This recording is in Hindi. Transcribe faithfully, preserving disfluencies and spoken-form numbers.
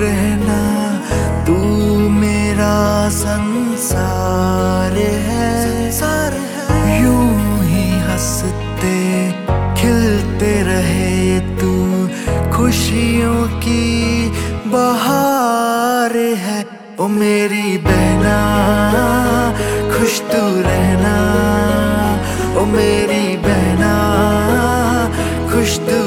रहना, तू मेरा संसार है, संसार है। यूं ही हंसते खिलते रहे तू, खुशियों की बहार है। ओ मेरी बहना खुश तू रहना, ओ मेरी बहना खुश तू